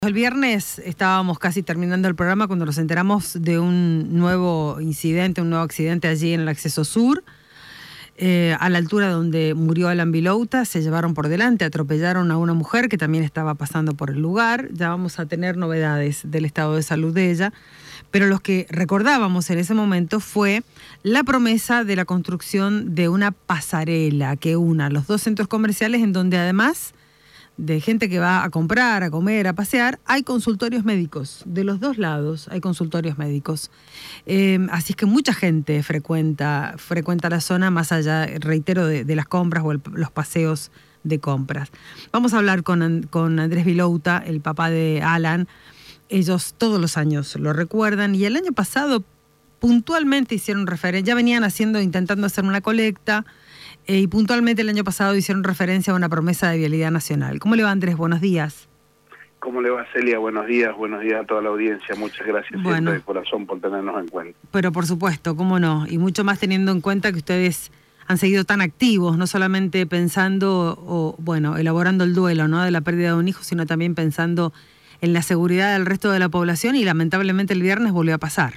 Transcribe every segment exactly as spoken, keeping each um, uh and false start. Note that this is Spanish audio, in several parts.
El viernes estábamos casi terminando el programa cuando nos enteramos de un nuevo incidente, un nuevo accidente allí en el acceso sur, eh, a la altura donde murió Alan Vilouta. Se llevaron por delante, atropellaron a una mujer que también estaba pasando por el lugar. Ya vamos a tener novedades del estado de salud de ella, pero lo que recordábamos en ese momento fue la promesa de la construcción de una pasarela que una los dos centros comerciales, en donde además de gente que va a comprar, a comer, a pasear, hay consultorios médicos. De los dos lados hay consultorios médicos. Eh, así es que mucha gente frecuenta, frecuenta la zona, más allá, reitero, de, de las compras o el, los paseos de compras. Vamos a hablar con, con Andrés Vilouta, el papá de Alan. Ellos todos los años lo recuerdan, y el año pasado puntualmente hicieron referencia, ya venían haciendo, intentando hacer una colecta, Eh, y puntualmente el año pasado hicieron referencia a una promesa de Vialidad Nacional. ¿Cómo le va, Andrés? Buenos días. ¿Cómo le va, Celia? Buenos días, buenos días a toda la audiencia. Muchas gracias Bueno, siempre de corazón por tenernos en cuenta. Pero por supuesto, cómo no, y mucho más teniendo en cuenta que ustedes han seguido tan activos, no solamente pensando o, bueno, elaborando el duelo, ¿no?, de la pérdida de un hijo, sino también pensando en la seguridad del resto de la población, y lamentablemente el viernes volvió a pasar.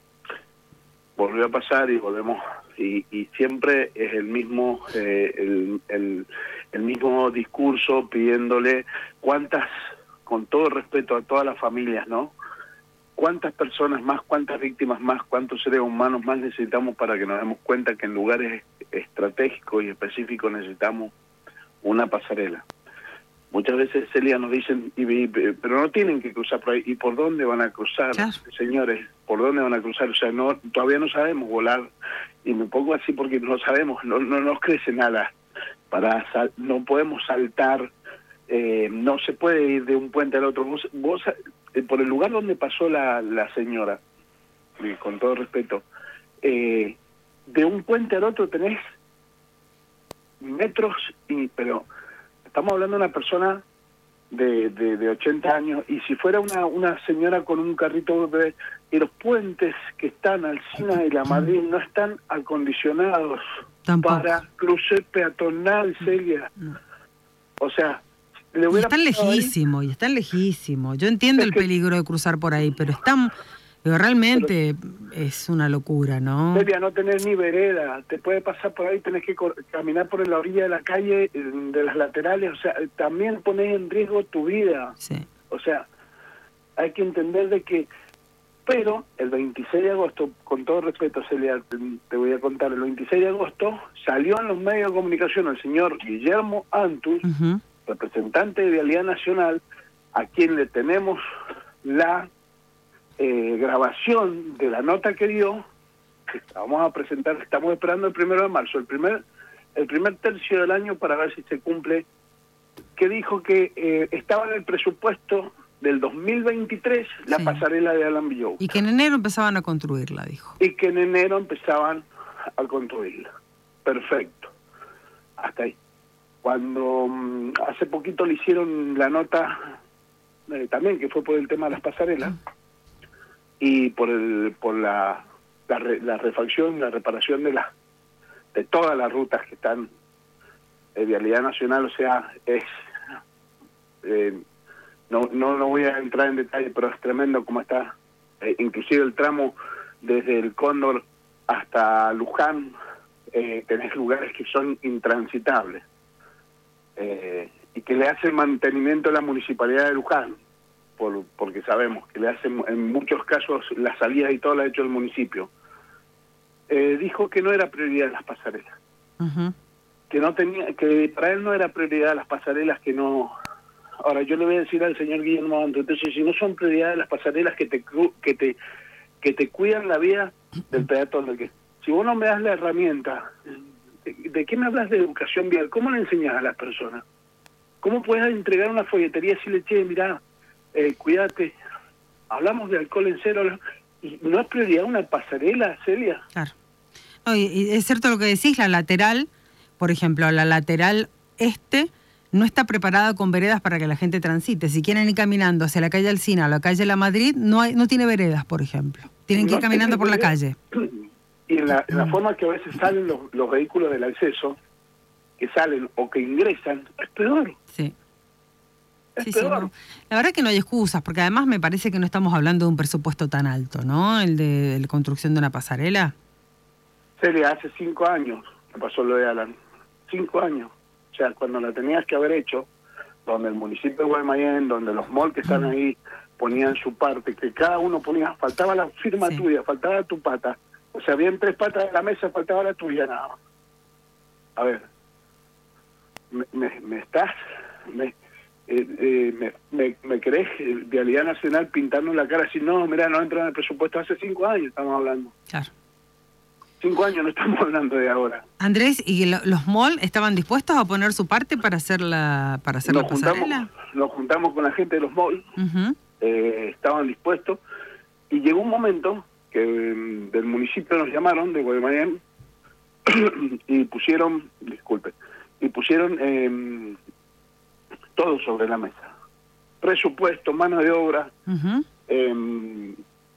Volvió a pasar y volvemos... Y, y siempre es el mismo eh, el, el, el mismo discurso pidiéndole cuántas, con todo respeto a todas las familias, ¿no? Cuántas personas más, cuántas víctimas más, cuántos seres humanos más necesitamos para que nos demos cuenta que en lugares estratégicos y específicos necesitamos una pasarela. Muchas veces, Celia, nos dicen, y, y, pero no tienen que cruzar por ahí. ¿Y por dónde van a cruzar, claro, señores? ¿Por dónde van a cruzar? O sea, no, todavía no sabemos volar. Y me pongo así porque no sabemos, no, no nos crece nada. Para sal, no podemos saltar, eh, no se puede ir de un puente al otro. Vos, vos eh, por el lugar donde pasó la, la señora, eh, con todo respeto, eh, de un puente al otro tenés metros, y pero... Estamos hablando de una persona de, de, de ochenta años, y si fuera una, una señora con un carrito bebé, y los puentes que están al Sina de la Madrid no están acondicionados Tampoco. para cruce peatonal, Celia. No. O sea, le hubiera... Y están lejísimos, y están lejísimos. Yo entiendo es el que... peligro de cruzar por ahí, pero están... Pero realmente pero, es una locura, ¿no? Celia, no tenés ni vereda, te puede pasar por ahí, tenés que caminar por la orilla de la calle, de las laterales, o sea, también ponés en riesgo tu vida. Sí. O sea, hay que entender de que... Pero el veintiséis de agosto, con todo respeto, Celia, te, te voy a contar, el veintiséis de agosto salió en los medios de comunicación el señor Guillermo Antus, uh-huh. representante de Vialidad Nacional, a quien le tenemos la... Eh, grabación de la nota que dio, que vamos a presentar, estamos esperando el primero de marzo, el primer el primer tercio del año, para ver si se cumple, que dijo que eh, estaba en el presupuesto del dos mil veintitrés la sí. pasarela de Alan Vilouta. Y que en enero empezaban a construirla, dijo. Y que en enero empezaban a construirla. Perfecto. Hasta ahí. Cuando um, hace poquito le hicieron la nota, eh, también, que fue por el tema de las pasarelas, mm. y por el por la la, re, la refacción, la reparación de las de todas las rutas que están en Vialidad Nacional, o sea, es eh, no, no no voy a entrar en detalle, pero es tremendo cómo está, eh, inclusive el tramo desde el Cóndor hasta Luján, eh, tenés lugares que son intransitables, eh, y que le hace mantenimiento a la Municipalidad de Luján, Por, porque sabemos que le hacen en muchos casos las salidas y todo lo ha hecho el municipio. Eh, dijo que no era prioridad las pasarelas, uh-huh. que no tenía, que para él no era prioridad las pasarelas, que no. Ahora yo le voy a decir al señor Guillermo Antus, entonces si no son prioridad las pasarelas que te que te que te cuidan la vida del peatón, de que si vos no me das la herramienta, ¿de, de qué me hablas de educación vial? ¿Cómo le enseñas a las personas? ¿Cómo puedes entregar una folletería si le che, mirá, Eh, cuídate, hablamos de alcohol en cero, y no es prioridad una pasarela, Celia? Claro. No, y, y es cierto lo que decís, la lateral, por ejemplo, la lateral este no está preparada con veredas para que la gente transite. Si quieren ir caminando hacia la calle Alsina o la calle La Madrid, no hay, no tiene veredas, por ejemplo. Tienen que ir no caminando por la calle. Y en la, en la forma que a veces salen los, los vehículos del acceso, que salen o que ingresan, es peor. Sí. Es Sí, sí, peor. no. La verdad que no hay excusas, porque además me parece que no estamos hablando de un presupuesto tan alto, ¿no? El de, de la construcción de una pasarela. Celia, hace cinco años que pasó lo de Alan. Cinco años. O sea, cuando la tenías que haber hecho, donde el municipio de Guaymallén, donde los malls que están ahí ponían su parte, que cada uno ponía, faltaba la firma Sí. tuya, faltaba tu pata. O sea, habían tres patas en la mesa, faltaba la tuya nada más. A ver, me, me, me estás... Me, Eh, eh, me, me, me querés eh, Vialidad Nacional pintarnos la cara así, no, mira, no entra en el presupuesto, hace cinco años estamos hablando. Claro. Cinco años no estamos hablando de ahora. Andrés, ¿y lo- los malls estaban dispuestos a poner su parte para hacer la, para hacer Nos la juntamos, pasarela? nos juntamos con la gente de los malls, Ujú. eh, estaban dispuestos, y llegó un momento que eh, del municipio nos llamaron, de Guaymallén, y pusieron, disculpe, y pusieron eh, todo sobre la mesa. Presupuesto, mano de obra, Ujú. eh,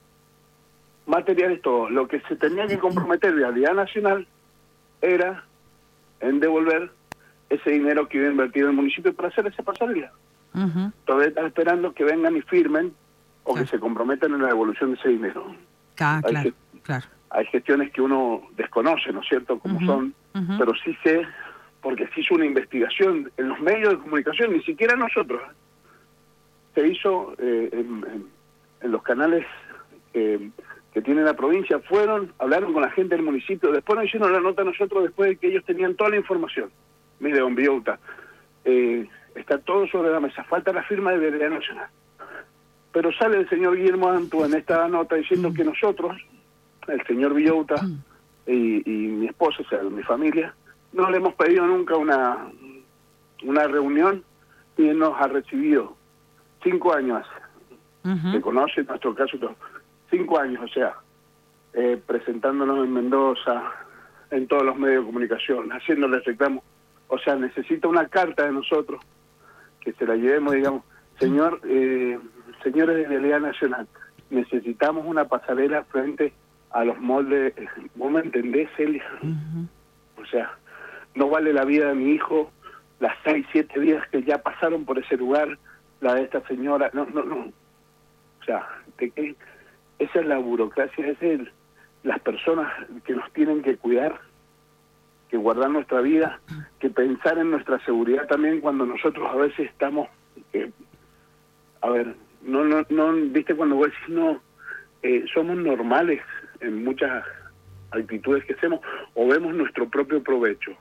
materiales, todo. Lo que se tenía que comprometer Vialidad Nacional era en devolver ese dinero que iba a invertir el municipio para hacer esa pasarela. Ujú. Todavía están esperando que vengan y firmen o Claro. que se comprometan en la devolución de ese dinero. Ah, Hay claro, que- claro. Hay gestiones que uno desconoce, ¿no es cierto?, como Ujú, son, ujú. pero sí sé, porque se hizo una investigación en los medios de comunicación, ni siquiera nosotros. Se hizo eh, en, en- en los canales eh, que tiene la provincia, fueron, hablaron con la gente del municipio, después nos hicieron la nota a nosotros después de que ellos tenían toda la información. Mire, don Villota, eh, está todo sobre la mesa, falta la firma de Vialidad Nacional. Pero sale el señor Guillermo Antu en esta nota diciendo que nosotros, el señor Villota y, y mi esposa, o sea, mi familia, no le hemos pedido nunca una, una reunión y él nos ha recibido cinco años hace. Ujú. Se conoce nuestro caso y todo. Cinco años, o sea, eh, presentándonos en Mendoza, en todos los medios de comunicación, haciéndole reclamo. O sea, necesita una carta de nosotros, que se la llevemos, digamos, señor, eh, señores de Vialidad Nacional, necesitamos una pasarela frente a los moldes. ¿Vos me entendés, Celia? Ujú. O sea, no vale la vida de mi hijo, las seis, siete vidas que ya pasaron por ese lugar, la de esta señora, no, no, no. O sea, ¿de qué? Esa es la burocracia, esa es el, las personas que nos tienen que cuidar, que guardar nuestra vida, que pensar en nuestra seguridad también cuando nosotros a veces estamos, eh, a ver, no, no, no, viste cuando vos decís, no, eh, somos normales en muchas actitudes que hacemos o vemos nuestro propio provecho.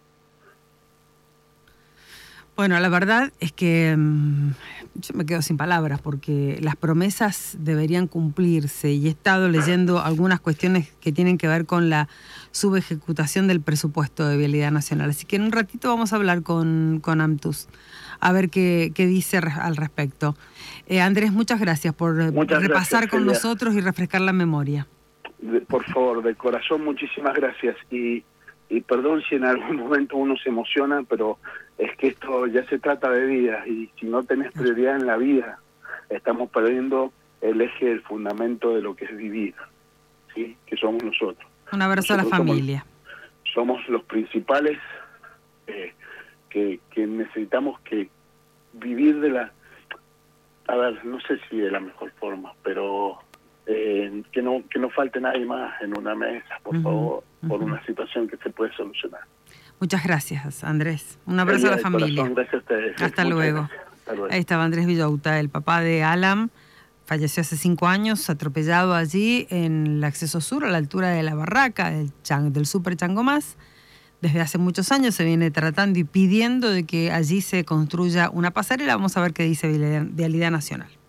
Bueno, la verdad es que mm, yo me quedo sin palabras porque las promesas deberían cumplirse y he estado leyendo algunas cuestiones que tienen que ver con la subejecutación del presupuesto de Vialidad Nacional. Así que en un ratito vamos a hablar con, con Amtus a ver qué, qué dice re- al respecto. Eh, Andrés, muchas gracias por eh, Muchas repasar gracias, con Celia. nosotros y refrescar la memoria. De- por favor, de corazón, muchísimas gracias. Y, y perdón si en algún momento uno se emociona, pero es que esto ya se trata de vida y si no tenés prioridad en la vida, estamos perdiendo el eje, el fundamento de lo que es vivir, ¿sí? Que somos nosotros. Un abrazo a la Nosotros somos- familia. Somos los principales eh, que, que necesitamos que vivir de la... A ver, no sé si de la mejor forma, pero eh, que no que no falte nadie más en una mesa, por Ujú, favor, por ujú. una situación que se puede solucionar. Muchas gracias, Andrés. Un abrazo a la De familia. corazón, gracias a ustedes. Hasta Muchas luego. gracias. Hasta luego. Ahí estaba Andrés Villauta, el papá de Alan, falleció hace cinco años, atropellado allí en el acceso sur, a la altura de la barraca del, Chan- del Super Changomás. Desde hace muchos años se viene tratando y pidiendo de que allí se construya una pasarela. Vamos a ver qué dice Vialidad Vialidad Nacional.